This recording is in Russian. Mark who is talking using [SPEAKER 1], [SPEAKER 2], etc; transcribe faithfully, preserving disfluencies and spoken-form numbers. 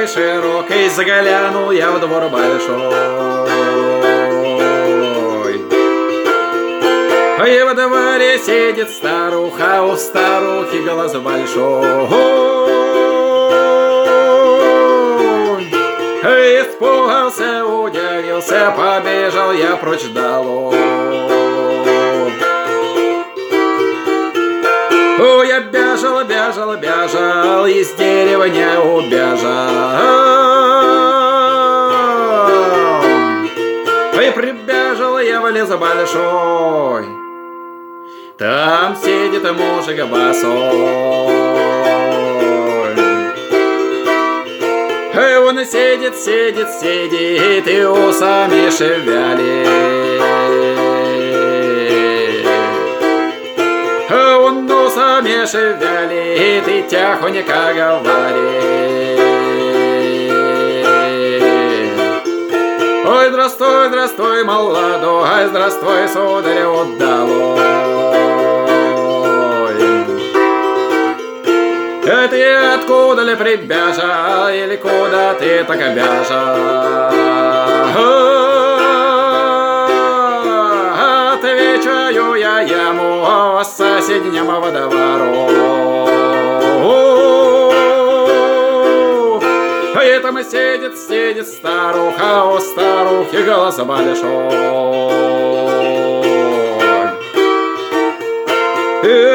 [SPEAKER 1] такой широкий, заглянул я в двор большой. И во дворе сидит старуха, у старухи глаз большой. Испугался, удивился, побежал я прочь долой. О, я бежал, бежал, бежал, из дерева не убежал. И прибежал я в лес большой. Там сидит мужик босой. Он сидит, сидит, сидит и усами шевелит. Он усами шевелит и тихонько говорит. Ой, здравствуй, здравствуй, молодой, здравствуй, сударь, удалой. Ты откуда ли прибежал, или куда ты так бежал? Отвечаю я ему с соседнего двору. И там сидит, сидит старуха, у старухи голос большой.